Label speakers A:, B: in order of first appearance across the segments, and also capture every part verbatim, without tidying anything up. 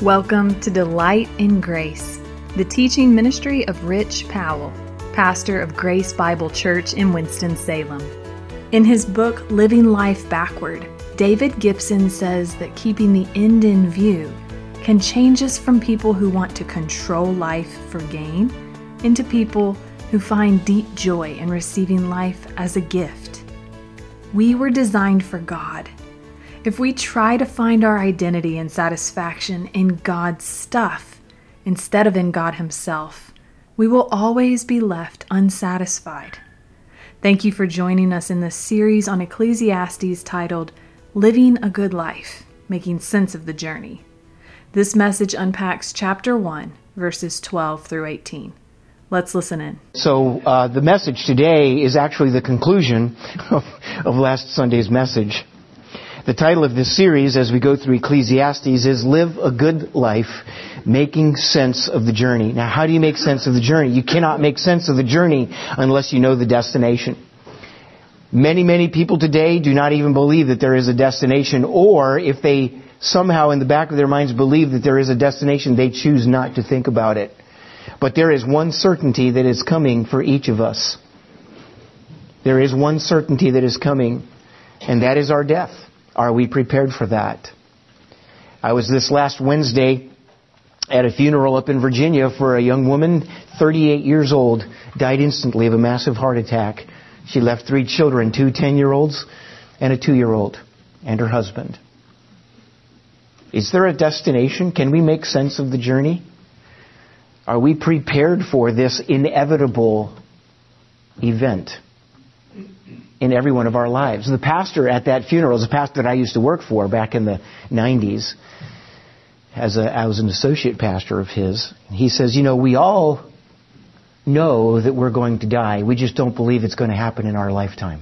A: Welcome to Delight in Grace, the teaching ministry of Rich Powell, pastor of Grace Bible Church in Winston-Salem. In his book, Living Life Backward, David Gibson says that keeping the end in view can change us from people who want to control life for gain into people who find deep joy in receiving life as a gift. We were designed for God. If we try to find our identity and satisfaction in God's stuff instead of in God Himself, we will always be left unsatisfied. Thank you for joining us in this series on Ecclesiastes titled Living a Good Life, Making Sense of the Journey. This message unpacks chapter one, verses twelve through eighteen. Let's listen in.
B: So uh, the message today is actually the conclusion of, of last Sunday's message. The title of this series, as we go through Ecclesiastes, is Live a Good Life, Making Sense of the Journey. Now, how do you make sense of the journey? You cannot make sense of the journey unless you know the destination. Many, many people today do not even believe that there is a destination, or if they somehow in the back of their minds believe that there is a destination, they choose not to think about it. But there is one certainty that is coming for each of us. There is one certainty that is coming, and that is our death. Are we prepared for that? I was this last Wednesday at a funeral up in Virginia for a young woman, thirty-eight years old, died instantly of a massive heart attack. She left three children, two ten-year-olds and a two-year-old, and her husband. Is there a destination? Can we make sense of the journey? Are we prepared for this inevitable event in every one of our lives? The pastor at that funeral is a pastor that I used to work for back in the nineties. As a, I was an associate pastor of his. He says, you know, we all know that we're going to die. We just don't believe it's going to happen in our lifetime.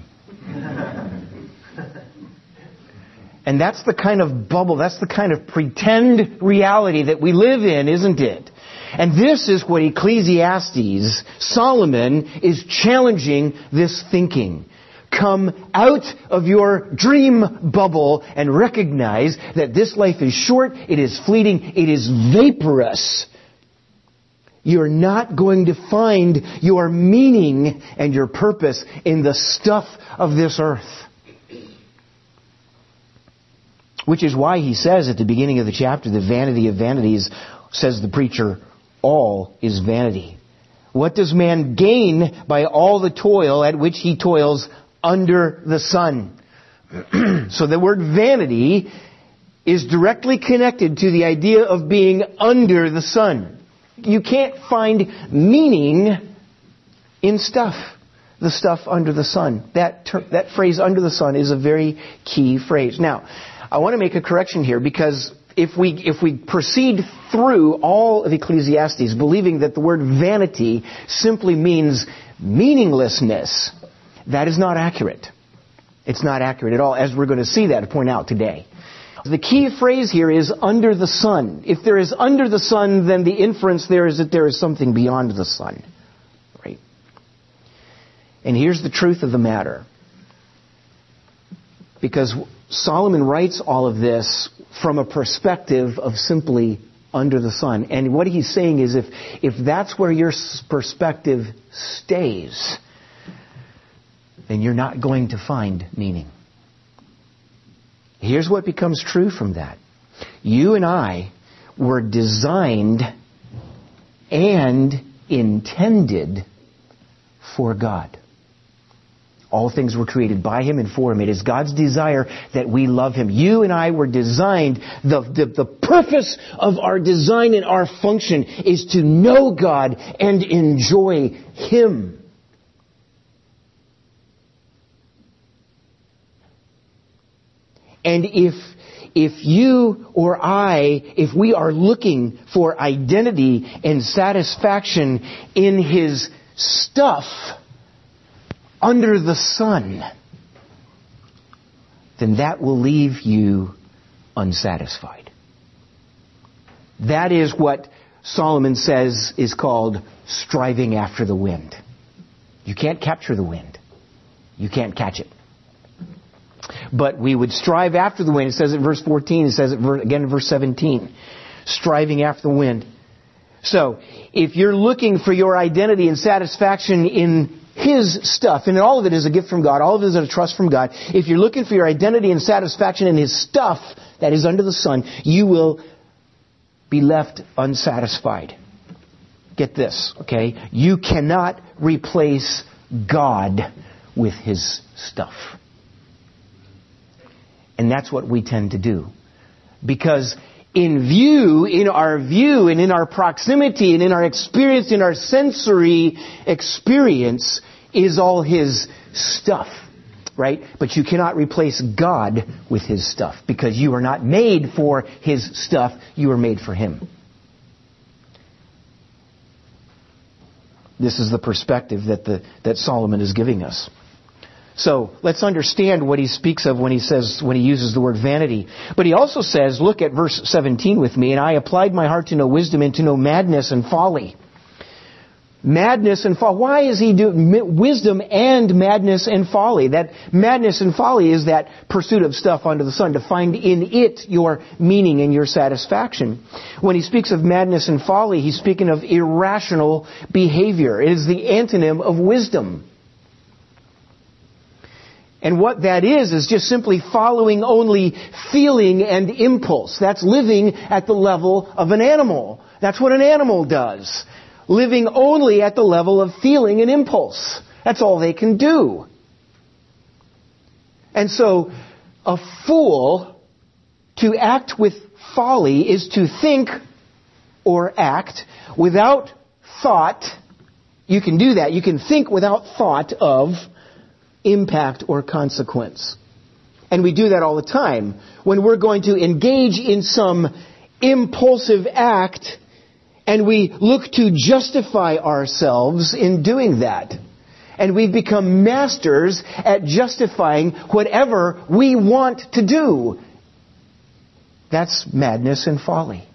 B: And that's the kind of bubble, that's the kind of pretend reality that we live in, isn't it? And this is what Ecclesiastes, Solomon, is challenging this thinking. Come out of your dream bubble and recognize that this life is short, it is fleeting, it is vaporous. You're not going to find your meaning and your purpose in the stuff of this earth. Which is why he says at the beginning of the chapter, the vanity of vanities, says the preacher, all is vanity. What does man gain by all the toil at which he toils under the sun? So the word vanity is directly connected to the idea of being under the sun. You can't find meaning in stuff, the stuff under the sun. That ter- that phrase, under the sun, is a very key phrase. Now, I want to make a correction here, because if we if we proceed through all of Ecclesiastes believing that the word vanity simply means meaninglessness, that is not accurate. It's not accurate at all, as we're going to see that, point out today. The key phrase here is under the sun. If there is under the sun, then the inference there is that there is something beyond the sun. Right? And here's the truth of the matter. Because Solomon writes all of this from a perspective of simply under the sun. And what he's saying is if, if that's where your perspective stays, then you're not going to find meaning. Here's what becomes true from that. You and I were designed and intended for God. All things were created by Him and for Him. It is God's desire that we love Him. You and I were designed, the, the, the purpose of our design and our function is to know God and enjoy Him. And if if you or I, if we are looking for identity and satisfaction in His stuff under the sun, then that will leave you unsatisfied. That is what Solomon says is called striving after the wind. You can't capture the wind. You can't catch it. But we would strive after the wind. It says it in verse fourteen. It says it again in verse seventeen. striving after the wind. So, if you're looking for your identity and satisfaction in His stuff, and all of it is a gift from God, all of it is a trust from God, if you're looking for your identity and satisfaction in His stuff that is under the sun, you will be left unsatisfied. Get this, okay? You cannot replace God with His stuff. And that's what we tend to do. Because in view, in our view, and in our proximity, and in our experience, in our sensory experience, is all His stuff. Right? But you cannot replace God with His stuff. Because you are not made for His stuff. You are made for Him. This is the perspective that the that Solomon is giving us. So let's understand what he speaks of when he says, when he uses the word vanity. But he also says, look at verse seventeen with me, and I applied my heart to know wisdom and to know madness and folly. Madness and folly. Why is he doing wisdom and madness and folly? That madness and folly is that pursuit of stuff under the sun, to find in it your meaning and your satisfaction. When he speaks of madness and folly, he's speaking of irrational behavior. It is the antonym of wisdom. And what that is, is just simply following only feeling and impulse. That's living at the level of an animal. That's what an animal does. Living only at the level of feeling and impulse. That's all they can do. And so, a fool, to act with folly, is to think or act without thought. You can do that. You can think without thought of impact or consequence. And we do that all the time. When we're going to engage in some impulsive act, and we look to justify ourselves in doing that. And we've become masters at justifying whatever we want to do. That's madness and folly.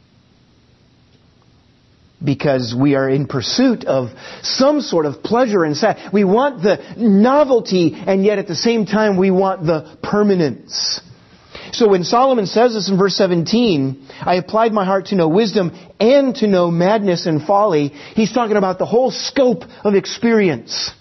B: Because we are in pursuit of some sort of pleasure and sad. We want the novelty, and yet at the same time we want the permanence. So when Solomon says this in verse seventeen, I applied my heart to know wisdom and to know madness and folly, he's talking about the whole scope of experience.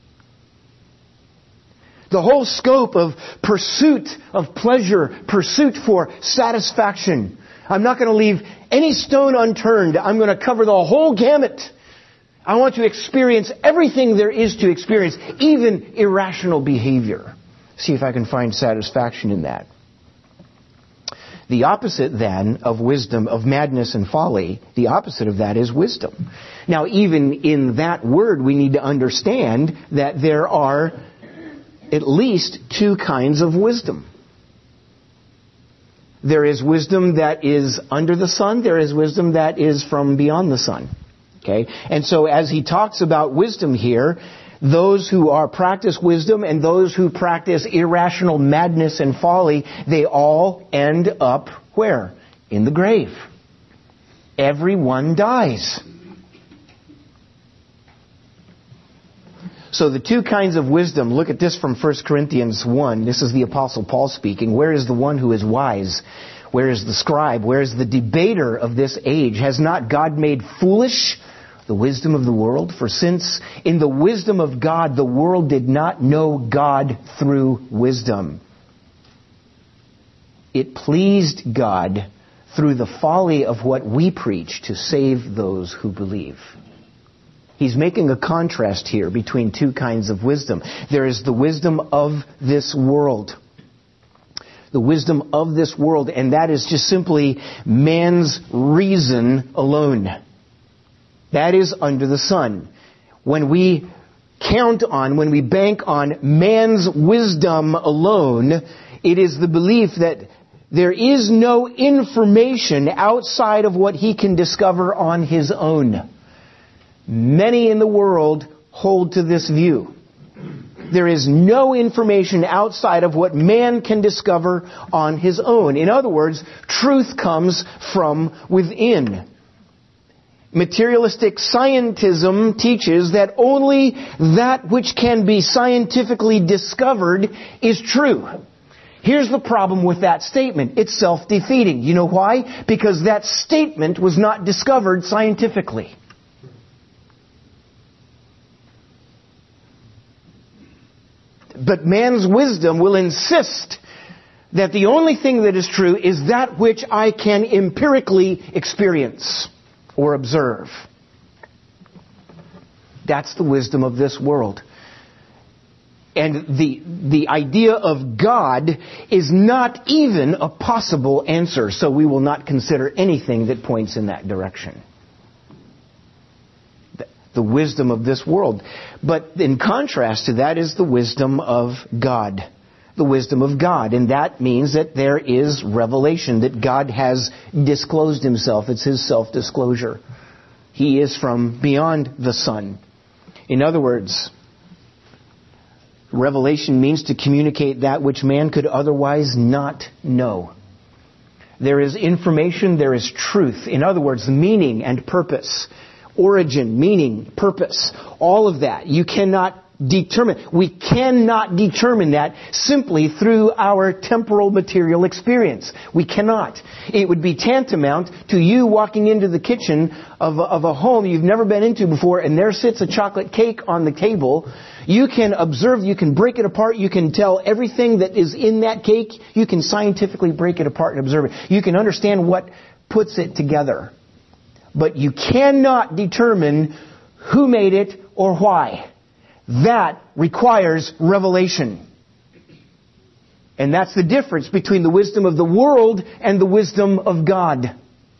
B: The whole scope of pursuit of pleasure, pursuit for satisfaction. I'm not going to leave any stone unturned. I'm going to cover the whole gamut. I want to experience everything there is to experience, even irrational behavior. See if I can find satisfaction in that. The opposite then of wisdom, of madness and folly, the opposite of that is wisdom. Now, even in that word, we need to understand that there are at least two kinds of wisdom. There is wisdom that is under the sun. There is wisdom that is from beyond the sun. Okay? And so as he talks about wisdom here, those who are practice wisdom and those who practice irrational madness and folly, they all end up where? In the grave. Everyone dies. So the two kinds of wisdom, look at this from First Corinthians one. This is the Apostle Paul speaking. Where is the one who is wise? Where is the scribe? Where is the debater of this age? Has not God made foolish the wisdom of the world? For since in the wisdom of God, the world did not know God through wisdom, it pleased God through the folly of what we preach to save those who believe. He's making a contrast here between two kinds of wisdom. There is the wisdom of this world. The wisdom of this world, and that is just simply man's reason alone. That is under the sun. When we count on, when we bank on man's wisdom alone, it is the belief that there is no information outside of what he can discover on his own. Many in the world hold to this view. There is no information outside of what man can discover on his own. In other words, truth comes from within. Materialistic scientism teaches that only that which can be scientifically discovered is true. Here's the problem with that statement. It's self-defeating. You know why? Because that statement was not discovered scientifically. But man's wisdom will insist that the only thing that is true is that which I can empirically experience or observe. That's the wisdom of this world. And the, the idea of God is not even a possible answer, so we will not consider anything that points in that direction. The, the wisdom of this world. But in contrast to that is the wisdom of God. The wisdom of God. And that means that there is revelation, that God has disclosed Himself. It's His self-disclosure. He is from beyond the sun. In other words, revelation means to communicate that which man could otherwise not know. There is information, there is truth. In other words, meaning and purpose. Origin, meaning, purpose. All of that. You cannot determine. We cannot determine that simply through our temporal material experience. We cannot. It would be tantamount to you walking into the kitchen of a, of a home you've never been into before, and there sits a chocolate cake on the table. You can observe, you can break it apart, you can tell everything that is in that cake. You can scientifically break it apart and observe it. You can understand what puts it together. But you cannot determine who made it or why. That requires revelation. And that's the difference between the wisdom of the world and the wisdom of God.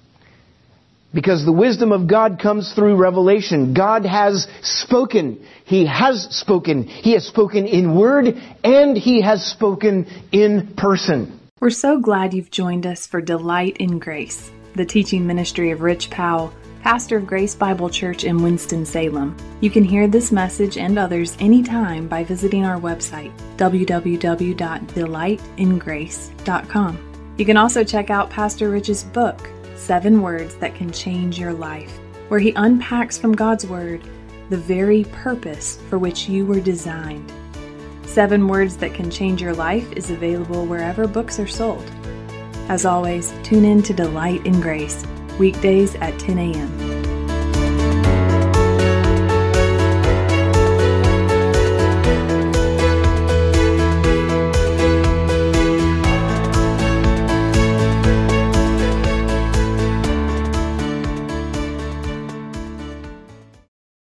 B: Because the wisdom of God comes through revelation. God has spoken. He has spoken. He has spoken in word, and He has spoken in person.
A: We're so glad you've joined us for Delight in Grace, the teaching ministry of Rich Powell, pastor of Grace Bible Church in Winston-Salem. You can hear this message and others anytime by visiting our website, w w w dot delight in grace dot com. You can also check out Pastor Rich's book, Seven Words That Can Change Your Life, where he unpacks from God's Word the very purpose for which you were designed. Seven Words That Can Change Your Life is available wherever books are sold. As always, tune in to Delight in Grace, weekdays at ten a.m.